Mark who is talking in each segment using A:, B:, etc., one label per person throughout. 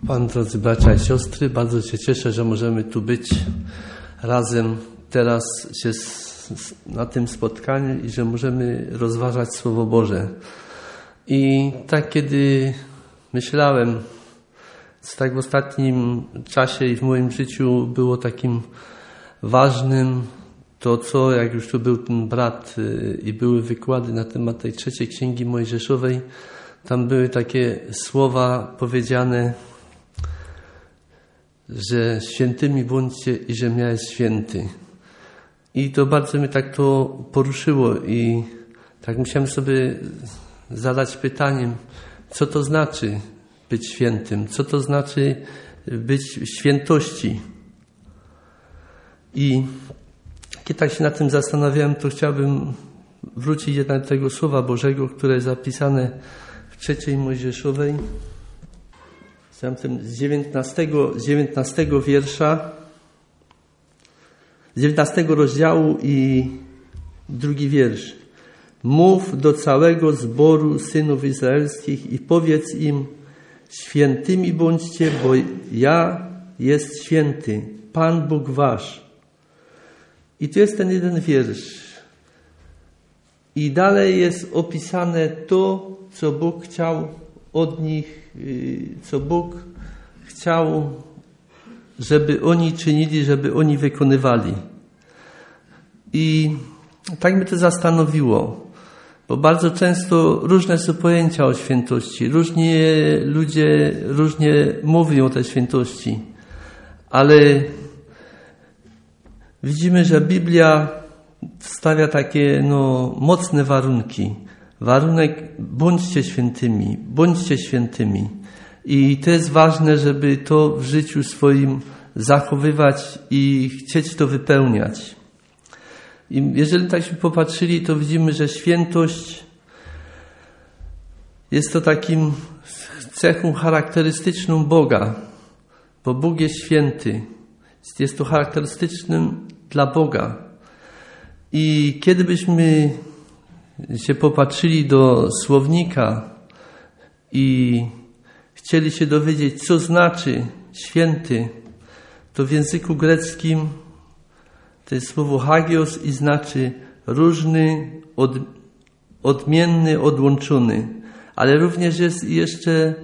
A: Pan, drodzy bracia i siostry, bardzo się cieszę, że możemy tu być razem teraz na tym spotkaniu i że możemy rozważać Słowo Boże. I tak kiedy myślałem, co tak w ostatnim czasie i w moim życiu było takim ważnym, to co, jak już tu był ten brat i były wykłady na temat tej trzeciej Księgi Mojżeszowej, tam były takie słowa powiedziane, że świętymi bądźcie i że ja jest święty. I to bardzo mnie tak to poruszyło i tak musiałem sobie zadać pytaniem, co to znaczy być świętym, co to znaczy być w świętości. I kiedy tak się nad tym zastanawiałem, to chciałbym wrócić jednak do tego Słowa Bożego, które jest zapisane w trzeciej Mojżeszowej, z 19 wiersza, z 19 rozdziału i 2 wiersz. Mów do całego zboru synów izraelskich i powiedz im, świętymi bądźcie, bo ja jest święty, Pan Bóg wasz. I tu jest ten jeden wiersz. I dalej jest opisane to, co Bóg chciał od nich, co Bóg chciał, żeby oni czynili, żeby oni wykonywali. I tak mnie to zastanowiło, bo bardzo często różne są pojęcia o świętości. Różni ludzie różnie mówią o tej świętości, ale widzimy, że Biblia stawia takie mocne warunki. Warunek, bądźcie świętymi, bądźcie świętymi. I to jest ważne, żeby to w życiu swoim zachowywać i chcieć to wypełniać. I jeżeli takśmy popatrzyli, to widzimy, że świętość jest to takim cechą charakterystyczną Boga, bo Bóg jest święty. Jest to charakterystycznym dla Boga. I kiedy byśmy się popatrzyli do słownika i chcieli się dowiedzieć, co znaczy święty, to w języku greckim to jest słowo hagios i znaczy różny, odmienny, odłączony. Ale również jest jeszcze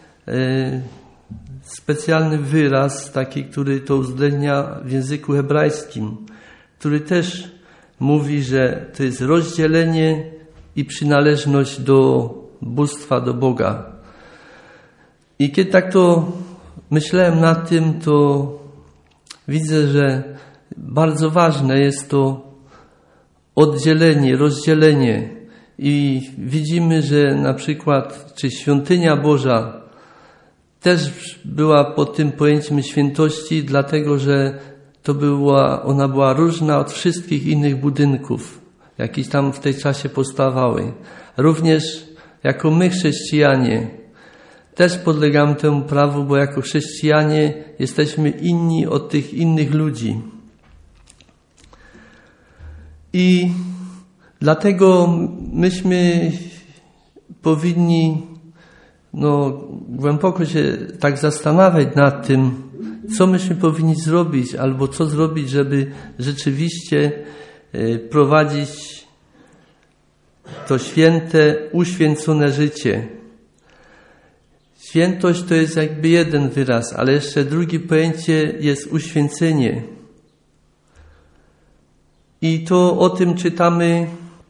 A: specjalny wyraz, taki, który to uwzględnia w języku hebrajskim, który też mówi, że to jest rozdzielenie i przynależność do bóstwa, do Boga. I kiedy tak to myślałem nad tym, to widzę, że bardzo ważne jest to oddzielenie, rozdzielenie. I widzimy, że na przykład, czy świątynia Boża też była pod tym pojęciem świętości, dlatego że ona była różna od wszystkich innych budynków, jakie tam w tej czasie powstawały. Również jako my, chrześcijanie, też podlegamy temu prawu, bo jako chrześcijanie jesteśmy inni od tych innych ludzi. I dlatego myśmy powinni głęboko się tak zastanawiać nad tym, co myśmy powinni zrobić, albo co zrobić, żeby rzeczywiście prowadzić to święte, uświęcone życie. Świętość to jest jakby jeden wyraz, ale jeszcze drugie pojęcie jest uświęcenie. I to o tym czytamy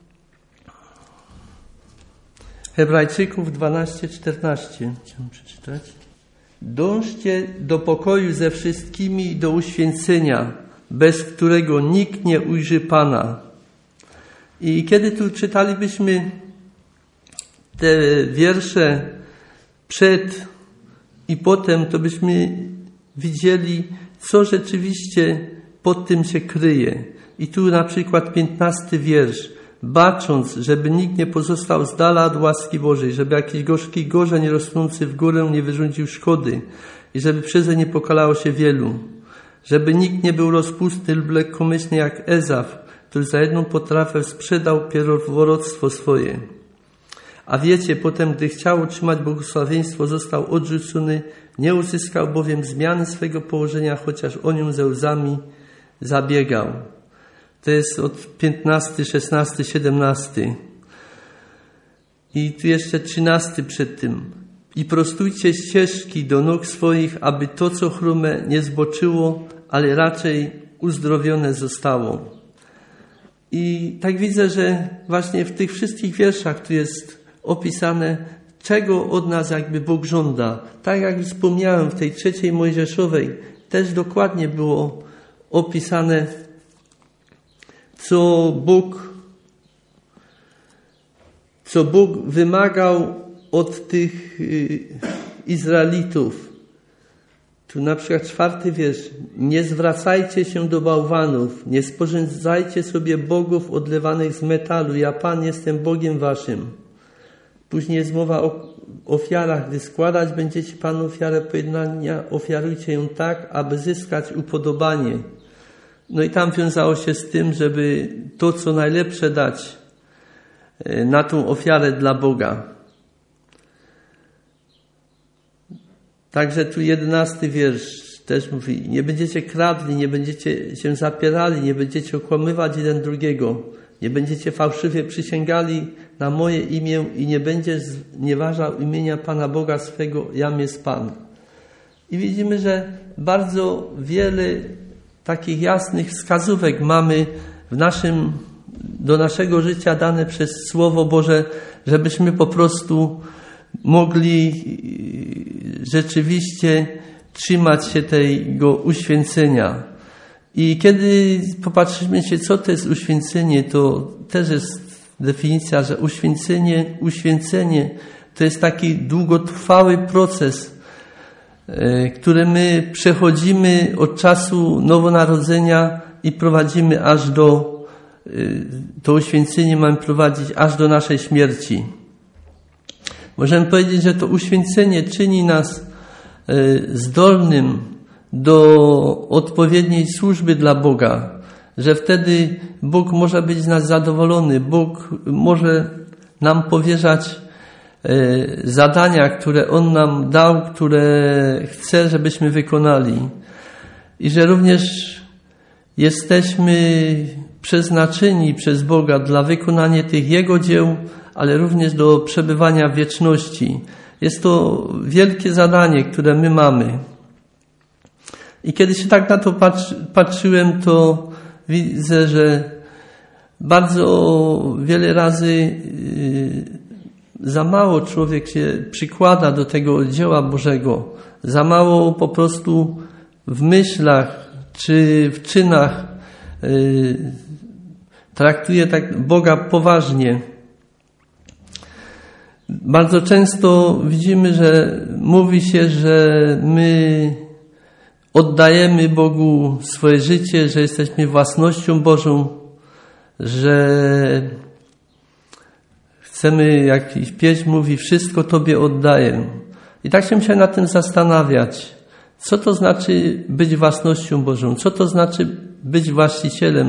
A: Hebrajczyków 12:14. Chciałem przeczytać. Dążcie do pokoju ze wszystkimi i do uświęcenia, bez którego nikt nie ujrzy Pana. I kiedy tu czytalibyśmy te wiersze przed i potem, to byśmy widzieli, co rzeczywiście pod tym się kryje. I tu na przykład 15 wiersz. Bacząc, żeby nikt nie pozostał z dala od łaski Bożej, żeby jakiś gorzki gorze nie rosnący w górę nie wyrządził szkody i żeby przeze nie pokalało się wielu. Żeby nikt nie był rozpustny lub lekkomyślny jak Ezaf, który za jedną potrawę sprzedał pierworództwo swoje. A wiecie, potem, gdy chciał otrzymać błogosławieństwo, został odrzucony, nie uzyskał bowiem zmiany swego położenia, chociaż o nią ze łzami zabiegał. To jest od 15, 16, 17. I tu jeszcze 13 przed tym. I prostujcie ścieżki do nóg swoich, aby to, co chrome, nie zboczyło, ale raczej uzdrowione zostało. I tak widzę, że właśnie w tych wszystkich wierszach tu jest opisane, czego od nas jakby Bóg żąda. Tak jak wspomniałem w tej 3 Mojżeszowej, też dokładnie było opisane, co Bóg wymagał od tych Izraelitów. Tu na przykład 4 wiersz. Nie zwracajcie się do bałwanów, nie sporządzajcie sobie bogów odlewanych z metalu, ja Pan jestem Bogiem waszym. Później jest mowa o ofiarach. Gdy składać będziecie Panu ofiarę pojednania, ofiarujcie ją tak, aby zyskać upodobanie. No i tam wiązało się z tym, żeby to, co najlepsze dać na tą ofiarę dla Boga. Także tu 11 wiersz też mówi, nie będziecie kradli, nie będziecie się zapierali, nie będziecie okłamywać jeden drugiego, nie będziecie fałszywie przysięgali na moje imię i nie będziesz znieważał imienia Pana Boga swego, jam jest Pan. I widzimy, że bardzo wiele takich jasnych wskazówek mamy do naszego życia dane przez Słowo Boże, żebyśmy po prostu mogli rzeczywiście trzymać się tego uświęcenia. I kiedy popatrzymy się, co to jest uświęcenie, to też jest definicja, że uświęcenie to jest taki długotrwały proces, który my przechodzimy od czasu nowonarodzenia i prowadzimy aż to uświęcenie mamy prowadzić aż do naszej śmierci. Możemy powiedzieć, że to uświęcenie czyni nas zdolnym do odpowiedniej służby dla Boga, że wtedy Bóg może być z nas zadowolony, Bóg może nam powierzać zadania, które On nam dał, które chce, żebyśmy wykonali. I że również jesteśmy przeznaczeni przez Boga dla wykonania tych Jego dzieł, ale również do przebywania w wieczności. Jest to wielkie zadanie, które my mamy. I kiedy się tak na to patrzyłem, to widzę, że bardzo wiele razy za mało człowiek się przykłada do tego dzieła Bożego. Za mało po prostu w myślach czy w czynach traktuje tak Boga poważnie. Bardzo często widzimy, że mówi się, że my oddajemy Bogu swoje życie, że jesteśmy własnością Bożą, że chcemy, jak pieśń mówi, wszystko Tobie oddaję. I tak się musiałem nad tym zastanawiać. Co to znaczy być własnością Bożą? Co to znaczy być właścicielem,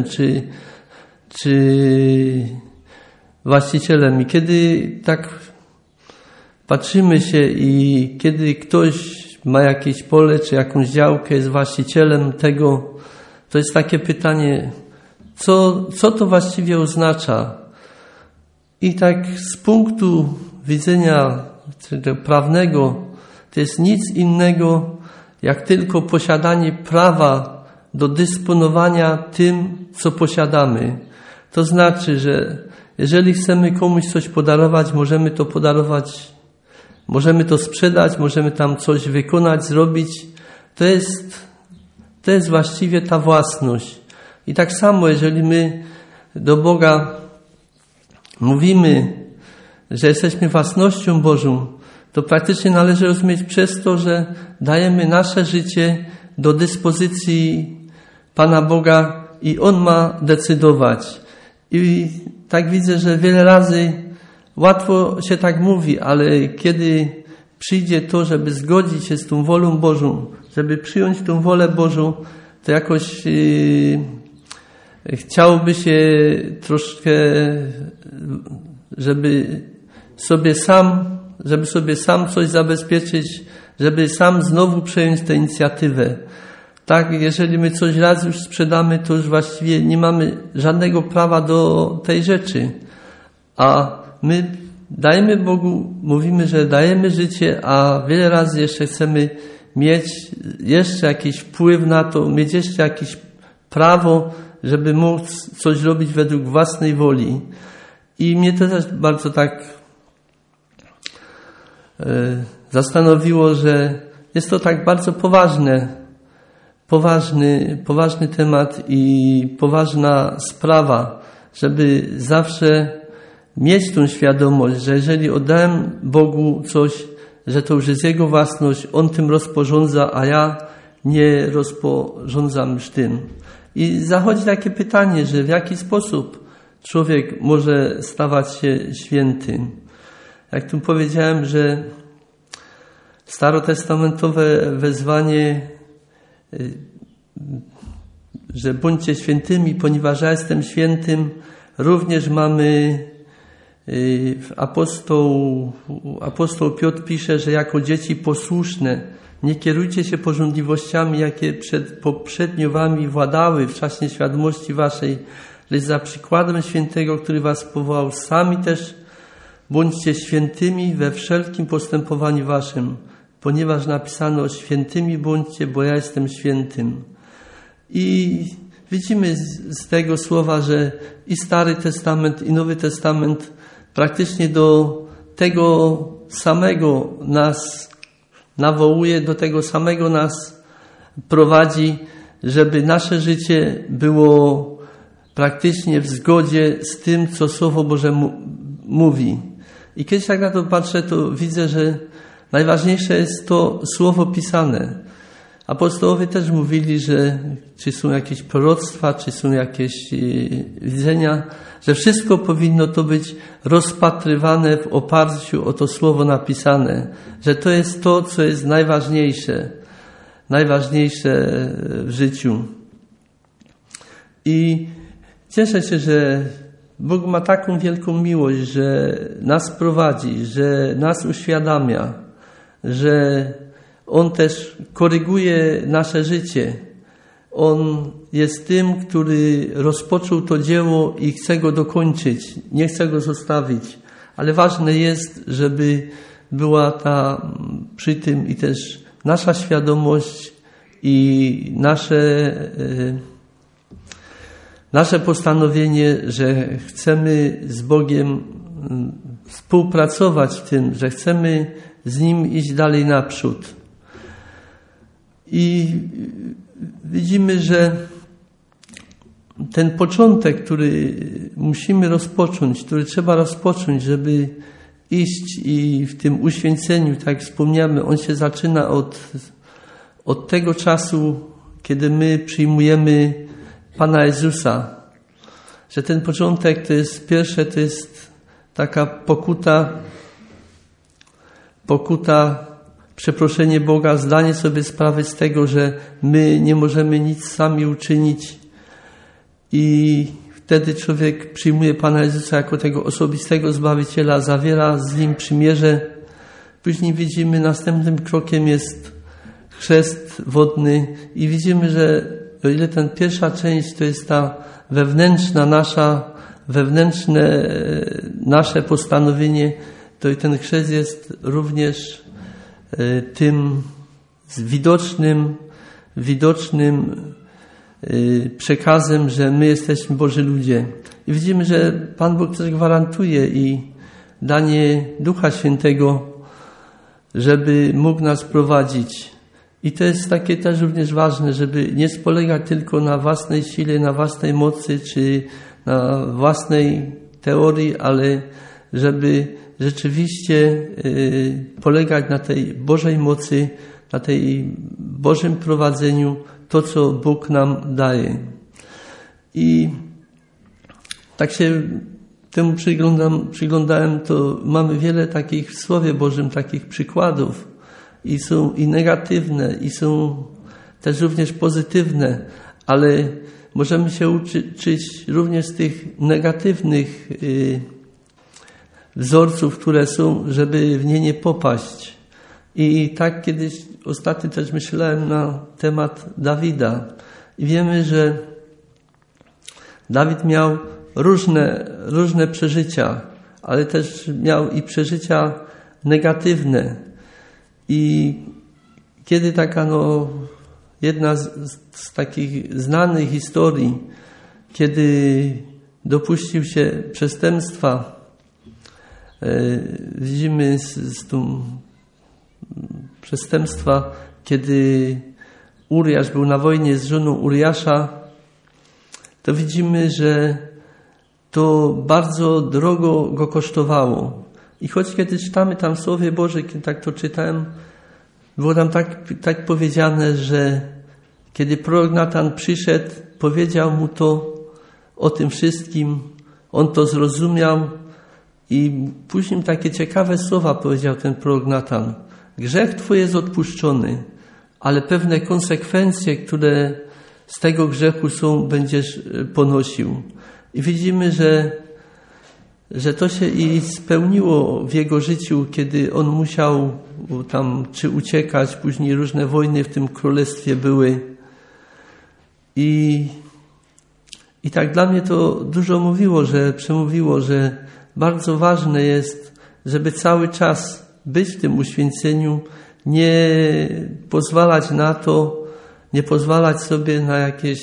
A: czy właścicielem? I kiedy tak patrzymy się i kiedy ktoś ma jakieś pole, czy jakąś działkę, jest właścicielem tego, to jest takie pytanie, co to właściwie oznacza? I tak z punktu widzenia prawnego to jest nic innego, jak tylko posiadanie prawa do dysponowania tym, co posiadamy. To znaczy, że jeżeli chcemy komuś coś podarować, możemy to podarować, możemy to sprzedać, możemy tam coś wykonać, zrobić. To jest właściwie ta własność. I tak samo, jeżeli my do Boga mówimy, że jesteśmy własnością Bożą, to praktycznie należy rozumieć przez to, że dajemy nasze życie do dyspozycji Pana Boga i On ma decydować. I tak widzę, że wiele razy łatwo się tak mówi, ale kiedy przyjdzie to, żeby zgodzić się z tą wolą Bożą, żeby przyjąć tą wolę Bożą, to jakoś chciałoby się troszkę, żeby sobie sam coś zabezpieczyć, żeby sam znowu przejąć tę inicjatywę. Tak, jeżeli my coś raz już sprzedamy, to już właściwie nie mamy żadnego prawa do tej rzeczy. A my dajemy Bogu, mówimy, że dajemy życie, a wiele razy jeszcze chcemy mieć jeszcze jakiś wpływ na to, mieć jeszcze jakieś prawo, żeby móc coś robić według własnej woli. I mnie to też bardzo tak zastanowiło, że jest to tak bardzo poważny temat i poważna sprawa, żeby zawsze mieć tą świadomość, że jeżeli oddałem Bogu coś, że to już jest Jego własność, On tym rozporządza, a ja nie rozporządzam już tym. I zachodzi takie pytanie, że w jaki sposób człowiek może stawać się świętym. Jak tu powiedziałem, że starotestamentowe wezwanie, że bądźcie świętymi, ponieważ ja jestem świętym, również mamy apostoł Piotr pisze, że jako dzieci posłuszne nie kierujcie się pożądliwościami, jakie poprzednio wami władały w czasie nieświadomości waszej, lecz za przykładem świętego, który was powołał, sami też bądźcie świętymi we wszelkim postępowaniu waszym, ponieważ napisano świętymi bądźcie, bo ja jestem świętym. I widzimy z tego słowa, że i Stary Testament, i Nowy Testament praktycznie do tego samego nas nawołuje, do tego samego nas prowadzi, żeby nasze życie było praktycznie w zgodzie z tym, co Słowo Boże mówi. I kiedy tak na to patrzę, to widzę, że najważniejsze jest to Słowo pisane. Apostołowie też mówili, że czy są jakieś proroctwa, czy są jakieś widzenia, że wszystko powinno to być rozpatrywane w oparciu o to Słowo napisane. Że to jest to, co jest najważniejsze w życiu. I cieszę się, że Bóg ma taką wielką miłość, że nas prowadzi, że nas uświadamia, że On też koryguje nasze życie. On jest tym, który rozpoczął to dzieło i chce go dokończyć. Nie chce go zostawić. Ale ważne jest, żeby była przy tym i też nasza świadomość i nasze postanowienie, że chcemy z Bogiem współpracować w tym, że chcemy z Nim iść dalej naprzód. I widzimy, że ten początek, który musimy rozpocząć, który trzeba rozpocząć, żeby iść i w tym uświęceniu, tak jak wspomniamy, on się zaczyna od tego czasu, kiedy my przyjmujemy Pana Jezusa. Że ten początek to jest pierwsze, to jest taka pokuta, przeproszenie Boga, zdanie sobie sprawy z tego, że my nie możemy nic sami uczynić i wtedy człowiek przyjmuje Pana Jezusa jako tego osobistego Zbawiciela, zawiera z Nim przymierze. Później widzimy, następnym krokiem jest chrzest wodny i widzimy, że o ile ten pierwsza część to jest ta wewnętrzne nasze postanowienie, to i ten chrzest jest również tym widocznym przekazem, że my jesteśmy Boży ludzie. I widzimy, że Pan Bóg też gwarantuje i danie Ducha Świętego, żeby mógł nas prowadzić. I to jest takie też również ważne, żeby nie spolegać tylko na własnej sile, na własnej mocy, czy na własnej teorii, ale żeby rzeczywiście polegać na tej Bożej mocy, na tej Bożym prowadzeniu, to co Bóg nam daje. I tak się temu przyglądałem, to mamy wiele takich w Słowie Bożym, takich przykładów i są i negatywne, i są też również pozytywne, ale możemy się uczyć również z tych negatywnych wzorców, które są, żeby w nie nie popaść. I tak kiedyś, ostatnio też myślałem na temat Dawida. I wiemy, że Dawid miał różne przeżycia, ale też miał i przeżycia negatywne. I kiedy taka jedna z takich znanych historii, kiedy dopuścił się przestępstwa, widzimy z tą przestępstwa, kiedy Uriasz był na wojnie z żoną Uriasza, to widzimy, że to bardzo drogo go kosztowało. I choć kiedy czytamy tam w Słowie Boże, kiedy tak to czytałem, było tam tak powiedziane, że kiedy prorok Natan przyszedł, powiedział mu to o tym wszystkim, on to zrozumiał i później takie ciekawe słowa powiedział ten prorok Natan. Grzech twój jest odpuszczony, ale pewne konsekwencje, które z tego grzechu są, będziesz ponosił. I widzimy, że to się i spełniło w jego życiu, kiedy on musiał tam czy uciekać, później różne wojny w tym królestwie były. I tak dla mnie to dużo przemówiło, że bardzo ważne jest, żeby cały czas być w tym uświęceniu, nie pozwalać na to, nie pozwalać sobie na jakieś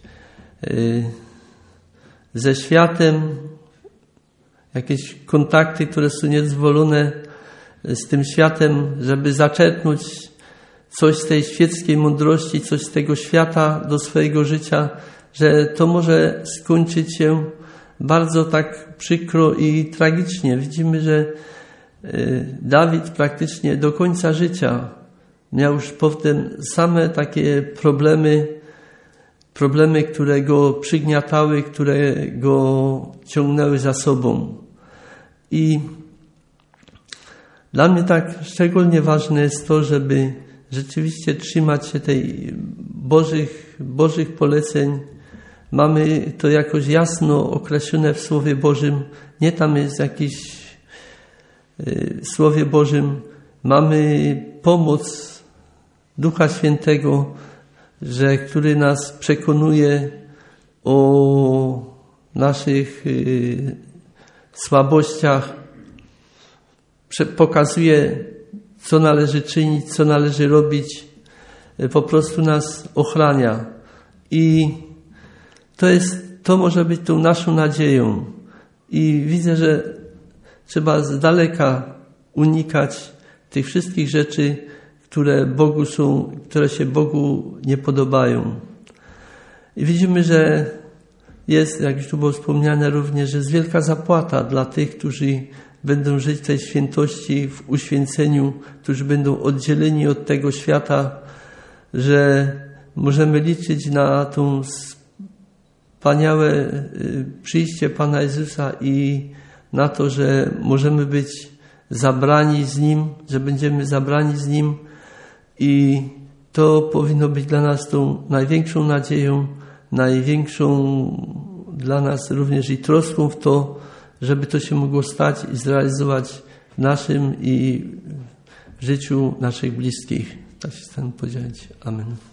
A: ze światem, jakieś kontakty, które są niedozwolone z tym światem, żeby zaczerpnąć coś z tej świeckiej mądrości, coś z tego świata do swojego życia, że to może skończyć się bardzo tak przykro i tragicznie. Widzimy, że Dawid praktycznie do końca życia miał już potem same takie problemy, które go przygniatały, które go ciągnęły za sobą. I dla mnie tak szczególnie ważne jest to, żeby rzeczywiście trzymać się tej Bożych poleceń. Mamy to jakoś jasno określone w Słowie Bożym. Nie tam jest jakiś w Słowie Bożym. Mamy pomoc Ducha Świętego, który nas przekonuje o naszych słabościach, pokazuje, co należy czynić, co należy robić, po prostu nas ochrania. I to może być tą naszą nadzieją. I widzę, że trzeba z daleka unikać tych wszystkich rzeczy, które się Bogu nie podobają. I widzimy, że jest, jak już tu było wspomniane również, że jest wielka zapłata dla tych, którzy będą żyć w tej świętości, w uświęceniu, którzy będą oddzieleni od tego świata, że możemy liczyć na to wspaniałe przyjście Pana Jezusa i na to, że możemy być zabrani z Nim, że będziemy zabrani z Nim. I to powinno być dla nas tą największą nadzieją, największą dla nas również i troską w to, żeby to się mogło stać i zrealizować w naszym i w życiu naszych bliskich. Tak się chcę podzielić. Amen.